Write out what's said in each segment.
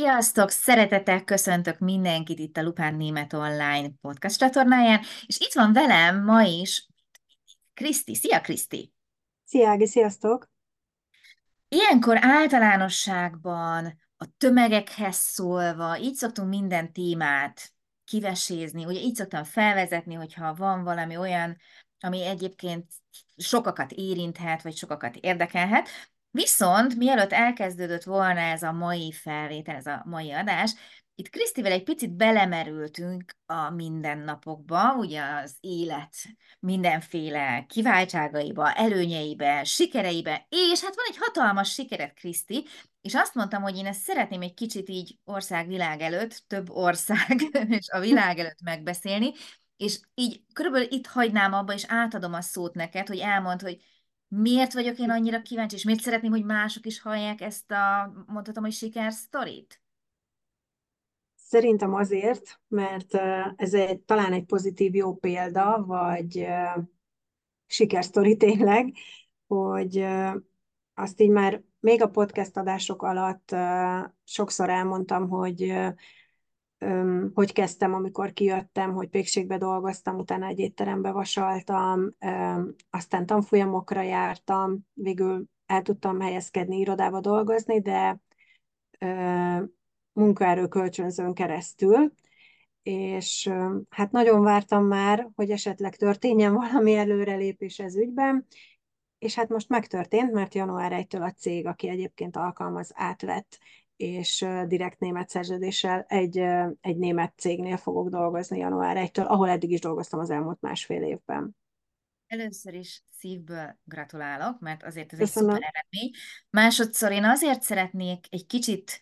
Sziasztok! Szeretettel köszöntök mindenkit itt a Lupán Német Online podcast csatornáján, és itt van velem ma is Kriszti. Szia, Kriszti! Szia, Ági, sziasztok! Ilyenkor általánosságban a tömegekhez szólva, így szoktunk minden témát kivesézni, ugye így szoktam felvezetni, hogyha van valami olyan, ami egyébként sokakat érinthet, vagy sokakat érdekelhet. Viszont mielőtt elkezdődött volna ez a mai felvétel, ez a mai adás, itt Krisztivel egy picit belemerültünk a mindennapokba, ugye az élet mindenféle kiváltságaiba, előnyeibe, sikereibe, és hát van egy hatalmas sikered, Kriszti, és azt mondtam, hogy én ezt szeretném egy kicsit így ország-világ előtt, több ország és a világ előtt megbeszélni, és így körülbelül itt hagynám abba, és átadom a szót neked, hogy elmondd, hogy miért vagyok én annyira kíváncsi, és miért szeretném, hogy mások is hallják ezt a, mondhatom, hogy sikersztorit? Szerintem azért, mert ez talán egy pozitív jó példa, vagy sikersztori tényleg, hogy azt így már még a podcast adások alatt sokszor elmondtam, hogy kezdtem, amikor kijöttem, hogy pékségbe dolgoztam, utána egy étterembe vasaltam, aztán tanfolyamokra jártam, végül el tudtam helyezkedni, irodába dolgozni, de munkaerő kölcsönzőn keresztül, és hát nagyon vártam már, hogy esetleg történjen valami előrelépés ez ügyben, és hát most megtörtént, mert január 1-től a cég, aki egyébként alkalmaz, átvett, és direkt német szerződéssel egy német cégnél fogok dolgozni január 1-től, ahol eddig is dolgoztam az elmúlt másfél évben. Először is szívből gratulálok, mert azért ez egy szuper Köszönöm. eredmény. Másodszor én azért szeretnék egy kicsit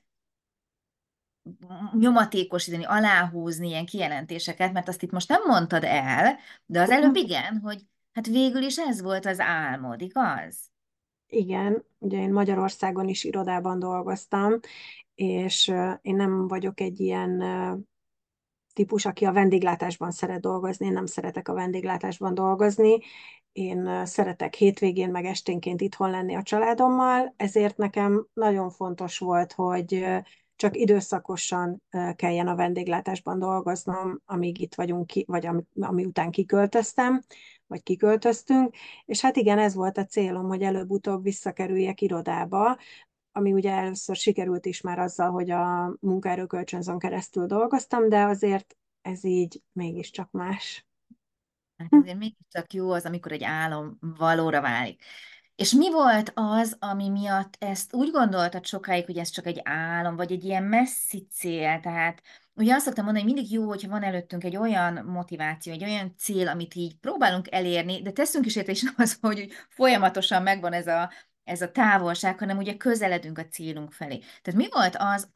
nyomatékosítani, aláhúzni ilyen kijelentéseket, mert azt itt most nem mondtad el, de az előbb igen, hogy hát végül is ez volt az álmod, igaz? Igen, ugye én Magyarországon is irodában dolgoztam, és én nem vagyok egy ilyen típus, aki a vendéglátásban szeret dolgozni, én nem szeretek a vendéglátásban dolgozni, én szeretek hétvégén meg esténként itthon lenni a családommal, ezért nekem nagyon fontos volt, hogy csak időszakosan kelljen a vendéglátásban dolgoznom, amíg itt vagyunk, vagy ami után kiköltöztem, vagy kiköltöztünk, és hát igen, ez volt a célom, hogy előbb-utóbb visszakerüljek irodába, ami ugye először sikerült is már azzal, hogy a munkaerőkölcsönzön keresztül dolgoztam, de azért ez így mégiscsak más. Hát azért mégiscsak jó az, amikor egy álom valóra válik. És mi volt az, ami miatt ezt úgy gondoltad sokáig, hogy ez csak egy álom, vagy egy ilyen messzi cél? Tehát ugye azt szoktam mondani, hogy mindig jó, hogyha van előttünk egy olyan motiváció, egy olyan cél, amit így próbálunk elérni, de teszünk is érte, és nem az, hogy folyamatosan megvan ez a távolság, hanem ugye közeledünk a célunk felé. Tehát mi volt az,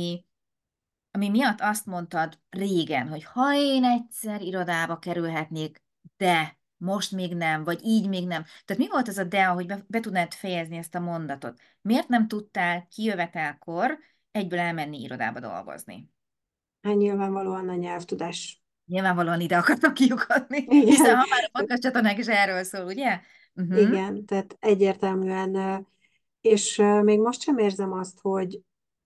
ami miatt azt mondtad régen, hogy ha én egyszer irodába kerülhetnék, de most még nem, vagy így még nem. Tehát mi volt az a de, hogy be tudnád fejezni ezt a mondatot? Miért nem tudtál kijövetelkor egyből elmenni irodába dolgozni? Hát nyilvánvalóan a nyelvtudás. Nyilvánvalóan ide akartam kiukadni, hiszen Igen, ha már a podcast csatornák is erről szól, ugye? Uh-huh. igen, tehát egyértelműen, és még most sem érzem azt, hogy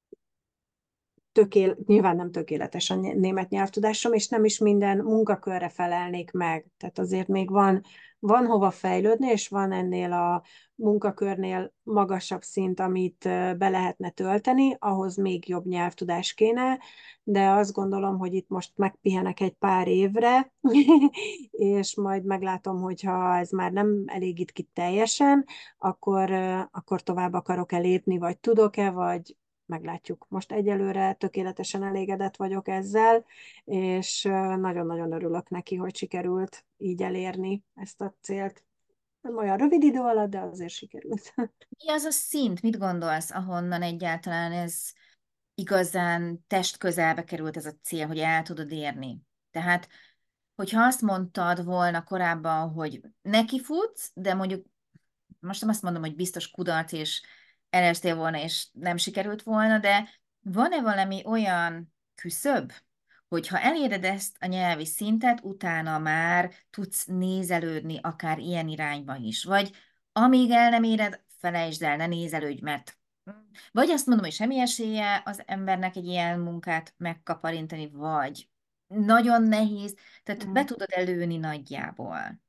nyilván nem tökéletes a német nyelvtudásom, és nem is minden munkakörre felelnék meg. Tehát azért még van hova fejlődni, és van ennél a munkakörnél magasabb szint, amit be lehetne tölteni, ahhoz még jobb nyelvtudás kéne, de azt gondolom, hogy itt most megpihenek egy pár évre, és majd meglátom, hogyha ez már nem elégít ki teljesen, akkor tovább akarok-e lépni, vagy tudok-e, vagy meglátjuk. Most egyelőre tökéletesen elégedett vagyok ezzel, és nagyon-nagyon örülök neki, hogy sikerült így elérni ezt a célt. Nem olyan rövid idő alatt, de azért sikerült. Mi az a szint? Mit gondolsz, ahonnan egyáltalán ez igazán testközelbe került ez a cél, hogy el tudod érni? Tehát, hogyha azt mondtad volna korábban, hogy nekifutsz, de mondjuk most nem azt mondom, hogy biztos kudarc, és elestél volna, és nem sikerült volna, de van-e valami olyan küszöb, hogy ha eléred ezt a nyelvi szintet, utána már tudsz nézelődni akár ilyen irányba is, vagy amíg el nem éred, felejtsd el, ne nézelődj, mert Vagy azt mondom, hogy semmi esélye az embernek egy ilyen munkát megkaparintani, vagy nagyon nehéz, tehát be Mm. tudod előni nagyjából.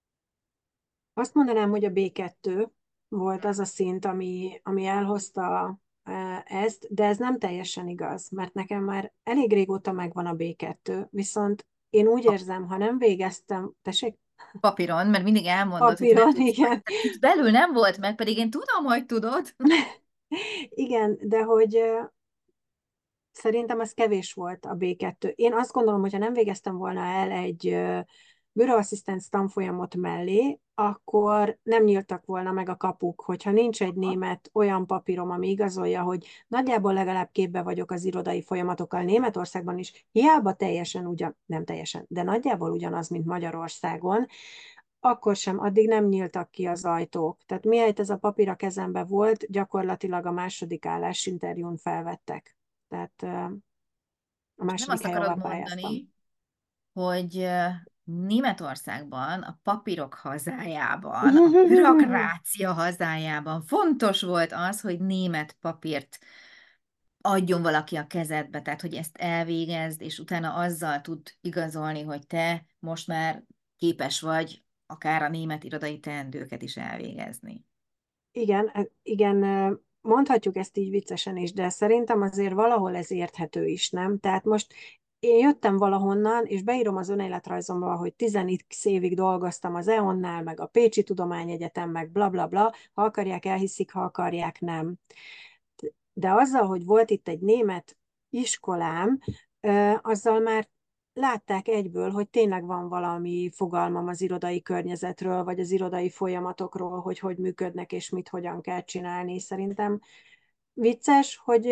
Azt mondanám, hogy a B2 volt az a szint, ami elhozta ezt, de ez nem teljesen igaz, mert nekem már elég régóta megvan a B2, viszont én úgy érzem, ha nem végeztem, tessék, Papíron, mert mindig elmondod, hogy te nem papíron, tudsz majd, igen, tehát itt belül nem volt meg, pedig én tudom, hogy tudod. igen, de hogy szerintem ez kevés volt a B2. Én azt gondolom, hogy ha nem végeztem volna el egy bőröasszisztens tanfolyamot mellé, akkor nem nyíltak volna meg a kapuk, hogyha nincs egy német olyan papírom, ami igazolja, hogy nagyjából legalább képbe vagyok az irodai folyamatokkal Németországban is, hiába teljesen ugyan, nem teljesen, de nagyjából ugyanaz, mint Magyarországon, akkor sem, addig nem nyíltak ki az ajtók. Tehát mihelyt ez a papír a kezembe volt, gyakorlatilag a második állásinterjún felvettek. Tehát a Nem második azt hely akarod alá pályáztam. mondani, hogy Németországban, a papírok hazájában, a bürokrácia hazájában fontos volt az, hogy német papírt adjon valaki a kezedbe, tehát hogy ezt elvégezd, és utána azzal tud igazolni, hogy te most már képes vagy akár a német irodai teendőket is elvégezni. Igen, igen, mondhatjuk ezt így viccesen is, de szerintem azért valahol ez érthető is, nem? Tehát most én jöttem valahonnan, és beírom az önéletrajzomba, hogy 10x évig dolgoztam az EON-nál, meg a Pécsi Tudományegyetem, meg bla bla bla, ha akarják, elhiszik, ha akarják, nem. De azzal, hogy volt itt egy német iskolám, azzal már látták egyből, hogy tényleg van valami fogalmam az irodai környezetről, vagy az irodai folyamatokról, hogy hogy működnek, és mit hogyan kell csinálni. Szerintem vicces, hogy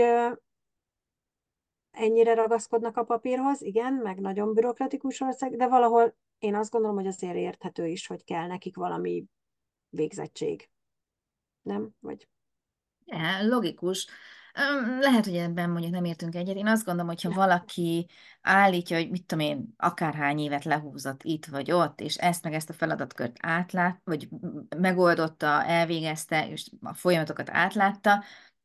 ennyire ragaszkodnak a papírhoz, igen, meg nagyon bürokratikus ország, de valahol én azt gondolom, hogy azért érthető is, hogy kell nekik valami végzettség, nem? Vagy... Ja, logikus. Lehet, hogy ebben mondjuk nem értünk egyet. Én azt gondolom, hogyha valaki állítja, hogy mit tudom én, akárhány évet lehúzott itt vagy ott, és ezt meg ezt a feladatkört átlát, vagy megoldotta, elvégezte, és a folyamatokat átlátta,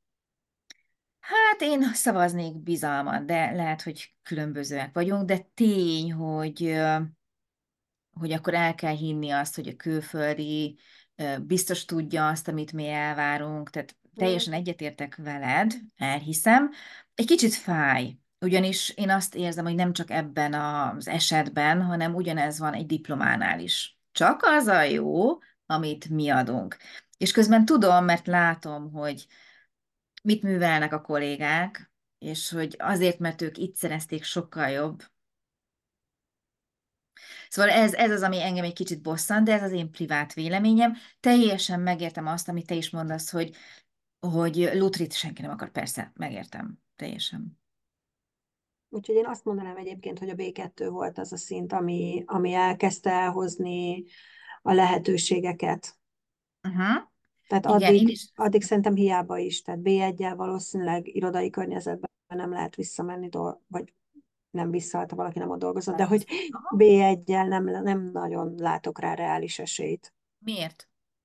hát én szavaznék bizalmat, de lehet, hogy különbözőek vagyunk, de tény, hogy akkor el kell hinni azt, hogy a külföldi biztos tudja azt, amit mi elvárunk, tehát Mm. teljesen egyetértek veled, elhiszem. Egy kicsit fáj, ugyanis én azt érzem, hogy nem csak ebben az esetben, hanem ugyanez van egy diplománál is. Csak az a jó, amit mi adunk. És közben tudom, mert látom, hogy mit művelnek a kollégák, és hogy azért, mert ők itt szerezték, sokkal jobb. Szóval ez az, ami engem egy kicsit bosszant, de ez az én privát véleményem. Teljesen megértem azt, amit te is mondasz, hogy lutrit senki nem akar. Persze, megértem. Teljesen. Úgyhogy én azt mondanám egyébként, hogy a B2 volt az a szint, ami elkezdte elhozni a lehetőségeket. Uh-huh. Tehát Igen, én addig, is. addig szerintem hiába is. Tehát B1-jel valószínűleg irodai környezetben nem lehet visszamenni, vagy nem vissza, ha valaki nem ott dolgozott, de hogy Aha. B1-jel nem nagyon látok rá reális esélyt. Miért?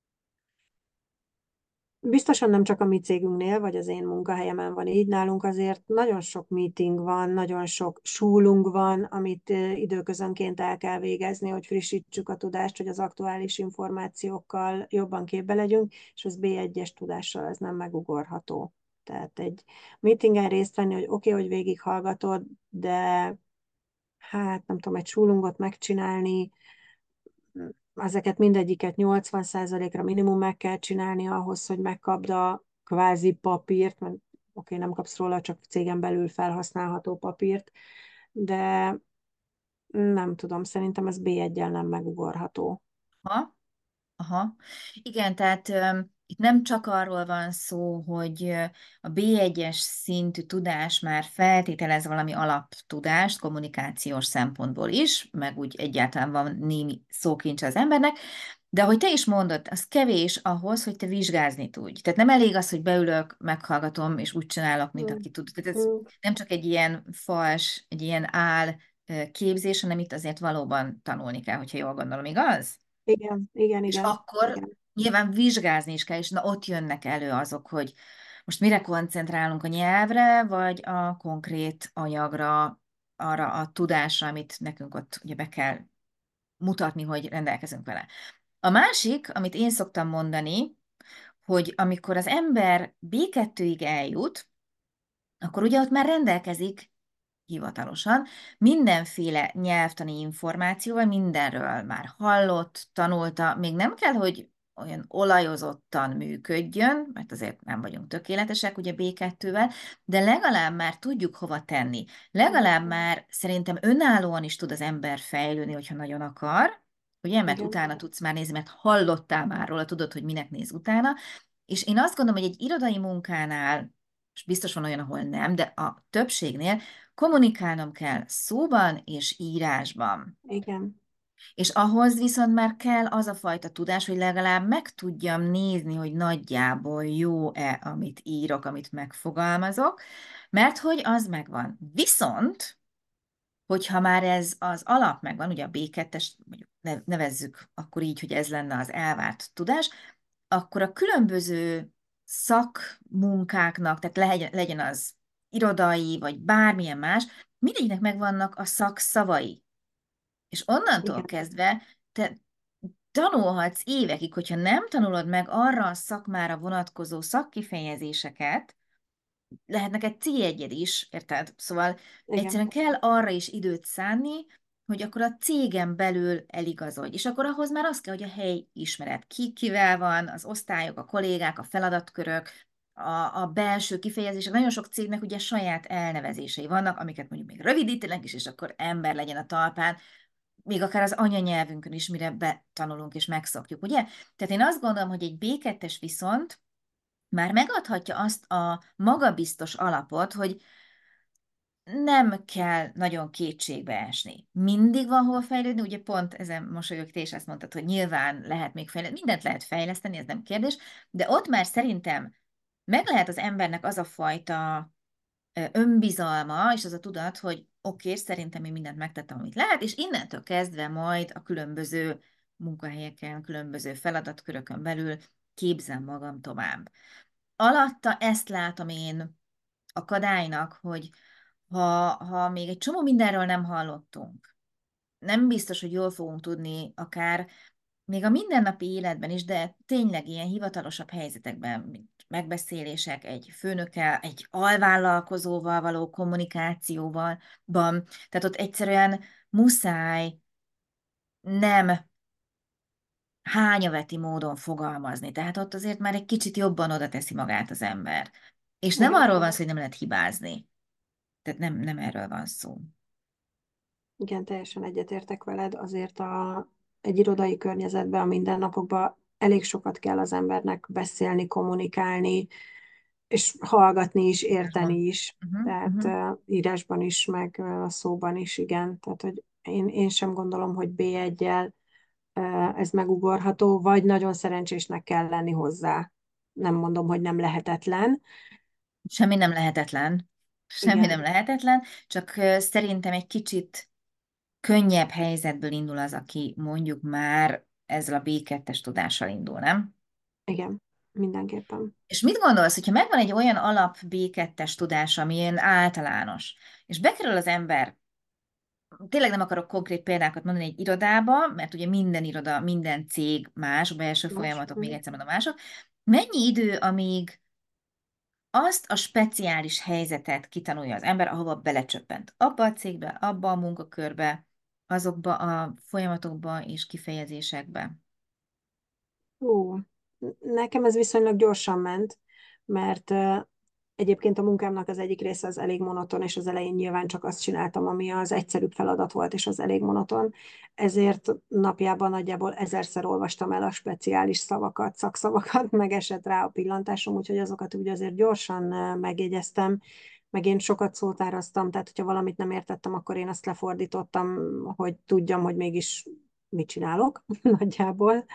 Biztosan nem csak a mi cégünknél, vagy az én munkahelyemen van így, nálunk azért nagyon sok meeting van, nagyon sok schulung van, amit időközönként el kell végezni, hogy frissítsük a tudást, hogy az aktuális információkkal jobban képbe legyünk, és az B1-es tudással ez nem megugorható. Tehát egy meetingen részt venni, hogy oké, hogy végighallgatod, de hát nem tudom, egy schulungot megcsinálni, ezeket mindegyiket 80%-ra minimum meg kell csinálni ahhoz, hogy megkapd a kvázi papírt, mert oké, nem kapsz róla, csak cégen belül felhasználható papírt, de nem tudom, szerintem ez B1-jel nem megugorható. Ha? Aha. Igen, tehát itt nem csak arról van szó, hogy a B1-es szintű tudás már feltételez valami alaptudást kommunikációs szempontból is, meg úgy egyáltalán van némi szókincs az embernek, de ahogy te is mondod, az kevés ahhoz, hogy te vizsgázni tudj. Tehát nem elég az, hogy beülök, meghallgatom, és úgy csinálok, mint Mm, aki tud. Tehát ez mm, nem csak egy ilyen fals, egy ilyen áll képzés, hanem itt azért valóban tanulni kell, hogyha jól gondolom, igaz? igen, igen, És igen, akkor igen. nyilván vizsgázni is kell, és na ott jönnek elő azok, hogy Most mire koncentrálunk, a nyelvre, vagy a konkrét anyagra, arra a tudásra, amit nekünk ott ugye be kell mutatni, hogy rendelkezünk vele. A másik, amit én szoktam mondani, hogy amikor az ember B2-ig eljut, akkor ugye ott már rendelkezik hivatalosan mindenféle nyelvtani információval, mindenről már hallott, tanulta, még nem kell, hogy olyan olajozottan működjön, mert azért nem vagyunk tökéletesek, ugye B2-vel, de legalább már tudjuk hova tenni. Legalább Igen, már szerintem önállóan is tud az ember fejlődni, hogyha nagyon akar, ugye, mert igen, utána tudsz már nézni, mert hallottál már róla, tudod, hogy minek néz utána, és én azt gondolom, hogy egy irodai munkánál, és biztos van olyan, ahol nem, de a többségnél kommunikálnom kell szóban és írásban. igen, És ahhoz viszont már kell az a fajta tudás, hogy legalább meg tudjam nézni, hogy nagyjából jó-e, amit írok, amit megfogalmazok, mert hogy az megvan. Viszont, hogyha már ez az alap megvan, ugye a B2-es, mondjuk nevezzük akkor így, hogy ez lenne az elvárt tudás, akkor a különböző szakmunkáknak, tehát legyen az irodai, vagy bármilyen más, mindegyiknek megvannak a szakszavai. És onnantól igen, kezdve te tanulhatsz évekig, hogyha nem tanulod meg arra a szakmára vonatkozó szakkifejezéseket, lehet neked C1-ed is, érted? Szóval igen, egyszerűen kell arra is időt szánni, hogy akkor a cégen belül eligazodj. És akkor ahhoz már az kell, hogy a hely ismeret. Ki kivel van, az osztályok, a kollégák, a feladatkörök, a belső kifejezések. Nagyon sok cégnek ugye saját elnevezései vannak, amiket mondjuk még rövidítenek is, és akkor ember legyen a talpán, még akár az anyanyelvünkön is, mire betanulunk és megszokjuk, ugye? Tehát én azt gondolom, hogy egy B2-es viszont már megadhatja azt a magabiztos alapot, hogy nem kell nagyon kétségbe esni. Mindig van hol fejlődni, ugye pont ezen mosolyogok, te is azt mondtad, hogy nyilván lehet még fejlődni, mindent lehet fejleszteni, ez nem kérdés, de ott már szerintem meg lehet az embernek az a fajta önbizalma, és az a tudat, hogy oké, szerintem én mindent megtettem, amit lehet, és innentől kezdve majd a különböző munkahelyeken, különböző feladatkörökön belül képzem magam tovább. Alatta ezt látom én akadálynak, hogy ha még egy csomó mindenről nem hallottunk, nem biztos, hogy jól fogunk tudni akár még a mindennapi életben is, de tényleg ilyen hivatalosabb helyzetekben, mint megbeszélések egy főnökkel, egy alvállalkozóval való kommunikációval, tehát ott egyszerűen muszáj nem hányaveti módon fogalmazni. Tehát ott azért már egy kicsit jobban oda teszi magát az ember. És nem igen. arról van szó, hogy nem lehet hibázni. Tehát nem erről van szó. Igen, teljesen egyetértek veled, azért egy irodai környezetben, a mindennapokban elég sokat kell az embernek beszélni, kommunikálni, és hallgatni is, érteni Írásban. is. Uh-huh, Tehát uh-huh. írásban is, meg szóban is, igen. Tehát, hogy én sem gondolom, hogy B1-jel ez megugorható, vagy nagyon szerencsésnek kell lenni hozzá. Nem mondom, hogy nem lehetetlen. Semmi nem lehetetlen. Semmi nem Igen, lehetetlen, csak szerintem egy kicsit könnyebb helyzetből indul az, aki mondjuk már ezzel a B2-es tudással indul, nem? igen, mindenképpen. És mit gondolsz, hogyha megvan egy olyan alap B2-es tudás, ami ilyen általános, és bekerül az ember, tényleg nem akarok konkrét példákat mondani egy irodába, mert ugye minden iroda, minden cég más, a belső Más. folyamatok még egyszer mondom mások, mennyi idő, amíg azt a speciális helyzetet kitanulja az ember, ahova belecsöppent. Abba a cégbe, abba a munkakörbe, azokba a folyamatokba és kifejezésekbe. Ó, nekem ez viszonylag gyorsan ment, mert egyébként a munkámnak az egyik része az elég monoton, és az elején nyilván csak azt csináltam, ami az egyszerűbb feladat volt, és az elég monoton. Ezért napjában nagyjából 1000-szer olvastam el a speciális szavakat, szakszavakat, meg esett rá a pillantásom, úgyhogy azokat úgy azért gyorsan megjegyeztem, meg én sokat szótáraztam, tehát hogyha valamit nem értettem, akkor én azt lefordítottam, hogy tudjam, hogy mégis mit csinálok nagyjából.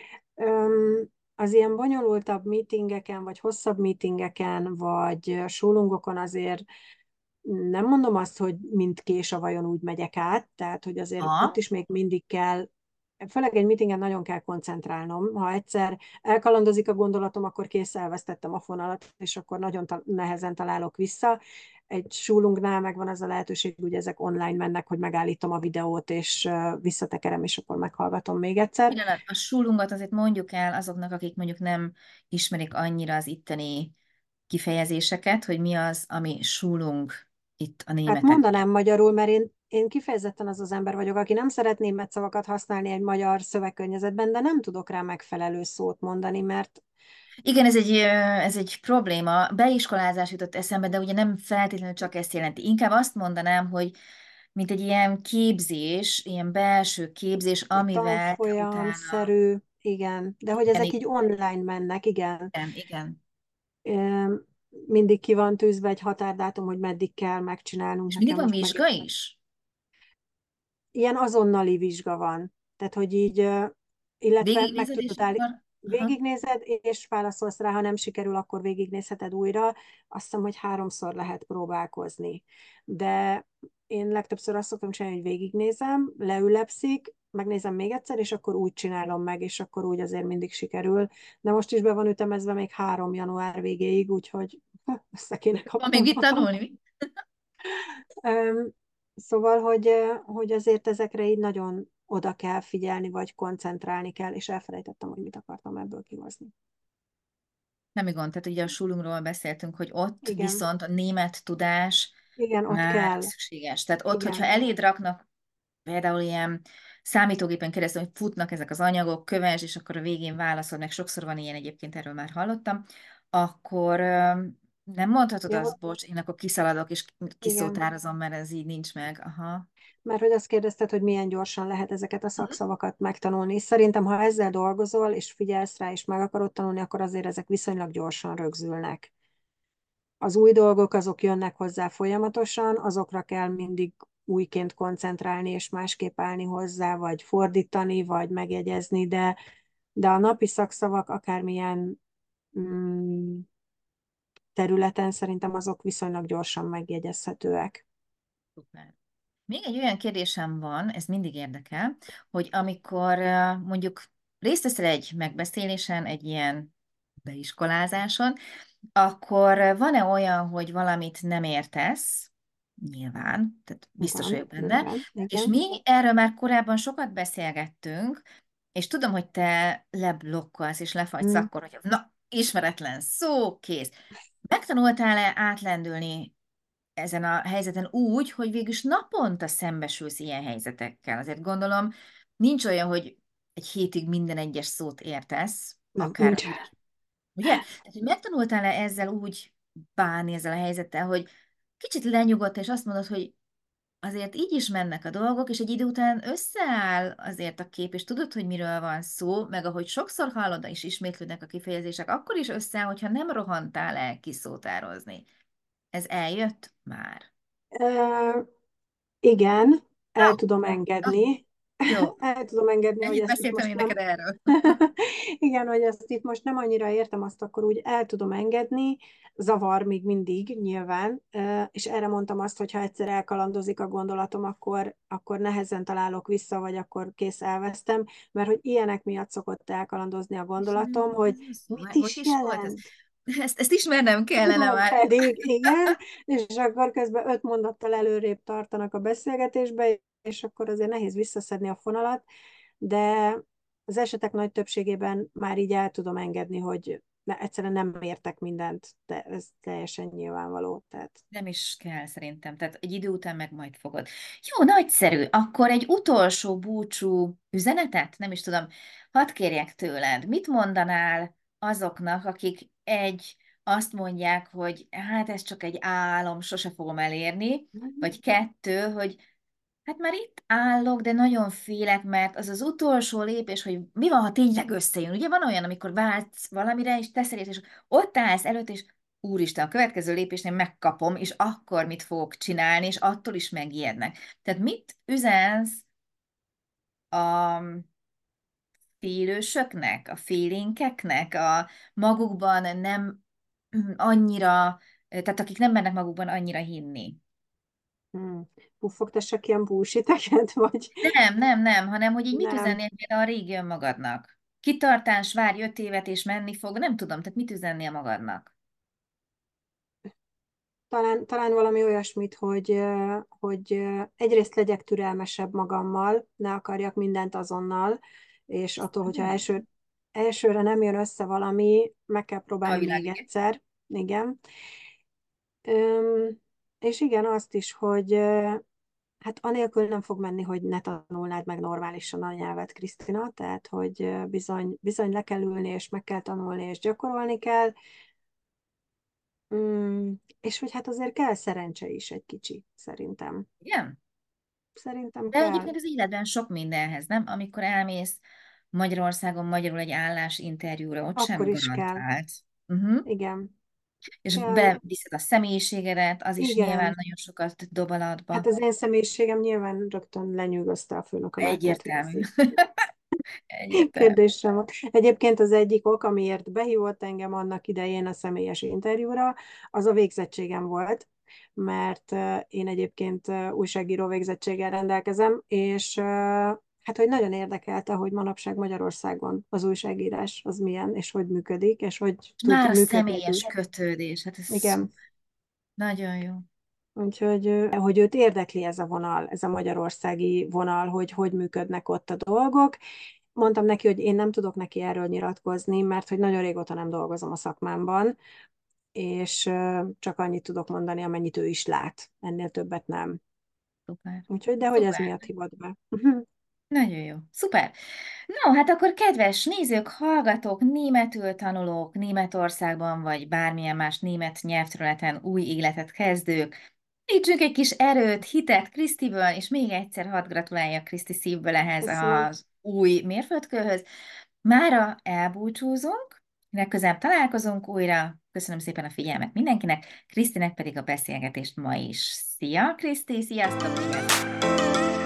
Az ilyen bonyolultabb meetingeken, vagy hosszabb meetingeken, vagy schulungokon azért nem mondom azt, hogy mint kés a vajon úgy megyek át, tehát hogy azért ott Ha, is még mindig kell főleg egy meetingen nagyon kell koncentrálnom. Ha egyszer elkalandozik a gondolatom, akkor kész, elvesztettem a fonalat, és akkor nagyon nehezen találok vissza. Egy schulungnál megvan az a lehetőség, hogy ezek online mennek, hogy megállítom a videót, és visszatekerem, és akkor meghallgatom még egyszer. Pillanat, a schulungot azért mondjuk el azoknak, akik mondjuk nem ismerik annyira az itteni kifejezéseket, hogy mi az, ami schulung itt a Hát németeknél. mondanám magyarul, mert én kifejezetten az az ember vagyok, aki nem szeret német szavakat használni egy magyar szövegkörnyezetben, de nem tudok rá megfelelő szót mondani, mert Igen, ez egy probléma. Beiskolázás jutott eszembe, de ugye nem feltétlenül csak ezt jelenti. Inkább azt mondanám, hogy mint egy ilyen képzés, ilyen belső képzés, egy amivel te utána... tanfolyamszerű, igen, de hogy Igen, ezek így online mennek, igen. igen, igen. Mindig ki van tűzve egy határdátum, hogy meddig kell megcsinálnunk. És mindig Nekem van most vizsga megint is? ilyen azonnali vizsga van. Tehát, hogy így, illetve meg Végignézed, és tudod akkor... Aha. végignézed, és válaszolsz rá, ha nem sikerül, akkor végignézheted újra. Azt hiszem, hogy 3-szor lehet próbálkozni. De én legtöbbször azt szoktam csinálni, hogy végignézem, leülepszik, megnézem még egyszer, és akkor úgy csinálom meg, és akkor úgy azért mindig sikerül. De most is be van ütemezve még 3 január végéig, úgyhogy össze kéne Van még kapnom mit magam. tanulni? Szóval, hogy azért ezekre így nagyon oda kell figyelni, vagy koncentrálni kell, és elfelejtettem, hogy mit akartam ebből kihozni. Nem gond, tehát ugye a Schulungról beszéltünk, hogy ott Igen, viszont a német tudás igen, ott már kell. szükséges. Tehát ott, hogyha Igen, eléd raknak például ilyen számítógépen keresztül, hogy futnak ezek az anyagok, köves, és akkor a végén válaszol, meg sokszor van ilyen egyébként, erről már hallottam, akkor nem mondhatod ja, azt, bocs, én akkor kiszaladok és igen. kiszótározom, mert ez így nincs meg. Aha. Mert hogy azt kérdezted, hogy milyen gyorsan lehet ezeket a Mhm. szakszavakat megtanulni. Szerintem, ha ezzel dolgozol, és figyelsz rá, és meg akarod tanulni, akkor azért ezek viszonylag gyorsan rögzülnek. Az új dolgok azok jönnek hozzá folyamatosan, azokra kell mindig újként koncentrálni, és másképp állni hozzá, vagy fordítani, vagy megjegyezni, de a napi szakszavak akármilyen mm, területen szerintem azok viszonylag gyorsan megjegyezhetőek. Szuper. Még egy olyan kérdésem van, ez mindig érdekel, hogy amikor mondjuk részt veszel egy megbeszélésen, egy ilyen beiskolázáson, akkor van-e olyan, hogy valamit nem értesz? Nyilván, tehát biztos Igen, vagyok benne. bőven, És igen. mi erről már korábban sokat beszélgettünk, és tudom, hogy te leblokkolsz és lefagysz Mm. akkor, hogy na, ismeretlen szó, kész. Megtanultál-e átlendülni ezen a helyzeten úgy, hogy végülis naponta szembesülsz ilyen helyzetekkel? Azért gondolom, nincs olyan, hogy egy hétig minden egyes szót értesz, Nem, akár nincs. úgy is. Ugye? Tehát, hogy megtanultál-e ezzel úgy bánni ezzel a helyzettel, hogy kicsit lenyugodt, és azt mondod, hogy azért így is mennek a dolgok, és egy idő után összeáll azért a kép, és tudod, hogy miről van szó, meg ahogy sokszor hallod, és ismétlődnek a kifejezések, akkor is összeáll, hogyha nem rohantál el kiszótározni. Ez eljött már. Uh, igen, el No, tudom no, engedni. jó. El tudom engedni, hogy Ennyit ezt itt beszéltem most én neked nem. erről. Igen, hogy ezt itt most nem annyira értem, azt akkor úgy el tudom engedni. Zavar még mindig, nyilván. És erre mondtam azt, hogy ha egyszer elkalandozik a gondolatom, akkor nehezen találok vissza, vagy akkor kész, elvesztem, mert hogy ilyenek miatt szokott elkalandozni a És nem, gondolatom, hogy ez a szó, mit hogy is is volt ez? jelent. Ezt ismernem kellene Tudom, már. pedig igen, és akkor közben 5 mondattal előrébb tartanak a beszélgetésbe, és akkor azért nehéz visszaszedni a fonalat, de az esetek nagy többségében már így el tudom engedni, hogy egyszerűen nem értek mindent, de ez teljesen nyilvánvaló. Tehát Nem is kell szerintem, tehát egy idő után meg majd fogod. Jó, nagyszerű. Akkor egy utolsó búcsú üzenetet, nem is tudom, hadd kérjek tőled. Mit mondanál azoknak, akik azt mondják, hogy hát ez csak egy álom, sose fogom elérni, vagy kettő, hogy hát már itt állok, de nagyon félek, mert az az utolsó lépés, hogy mi van, ha tényleg összejön. Ugye van olyan, amikor vágysz valamire, és teszel, és ott állsz előtt, és úristen, a következő lépésnél megkapom, és akkor mit fogok csinálni, és attól is megijednek. Tehát mit üzensz a félősöknek, a félénkeknek, a magukban nem annyira, tehát akik nem mernek magukban annyira hinni? Puffogtassak ilyen bullshiteket, vagy Nem, nem, nem, hanem hogy így mit nem. üzennél például a régi önmagadnak? Kitartás, várj 5 évet és menni fog, nem tudom, tehát mit üzennél magadnak? Talán valami olyasmit, hogy egyrészt legyek türelmesebb magammal, ne akarjak mindent azonnal, és attól, hogyha elsőre nem jön össze valami, meg kell A próbálni világ, még igen. egyszer. Igen. Öm, és igen, azt is, hogy hát anélkül nem fog menni, hogy ne tanulnád meg normálisan a nyelvet, Krisztina, tehát, hogy bizony le kell ülni, és meg kell tanulni, és gyakorolni kell. És hogy hát azért kell szerencse is egy kicsi, szerintem. Igen? Szerintem De kell. egyébként az életben sok mindenhez, nem? Amikor elmész Magyarországon magyarul egy állásinterjúra, ott sem Akkor is kell. garantált. Uh-huh. Igen. És Kell. beviszed a személyiségedet, az is nyilván Igen. nagyon sokat dob Hát alatba. az én személyiségem nyilván rögtön lenyűgözte a főnökömet, tehát hogy ez Egyértelmű. így Egyértelmű. kérdésem volt. Egyébként az egyik ok, amiért behívott engem annak idején a személyes interjúra, az a végzettségem volt, mert én egyébként újságíró végzettséggel rendelkezem, és hát, hogy nagyon érdekelte, hogy manapság Magyarországon az újságírás az milyen, és hogy működik, és hogy És tud már a működni egy személyes újság. kötődés, hát ez Igen. szuper. Nagyon jó. Úgyhogy, hogy őt érdekli ez a vonal, ez a magyarországi vonal, hogy hogy működnek ott a dolgok. Mondtam neki, hogy én nem tudok neki erről nyilatkozni, mert hogy nagyon régóta nem dolgozom a szakmámban, és csak annyit tudok mondani, amennyit ő is lát. Ennél többet nem. Szuper. Úgyhogy, de hogy ez Szuper. miatt hívott be. Nagyon jó. Szuper. No, hát akkor kedves nézők, hallgatók, németül tanulók, Németországban vagy bármilyen más német nyelvterületen új életet kezdők, ítsünk egy kis erőt, hitet Krisztiből, és még egyszer hadd gratuláljak Kriszti szívből ehhez Köszönöm. az új mérföldkőhöz. Mára elbúcsúzunk, legközelebb találkozunk újra. Köszönöm szépen a figyelmet mindenkinek, Krisztinek pedig a beszélgetést ma is. Szia, Kriszti, sziasztok, vigyázz!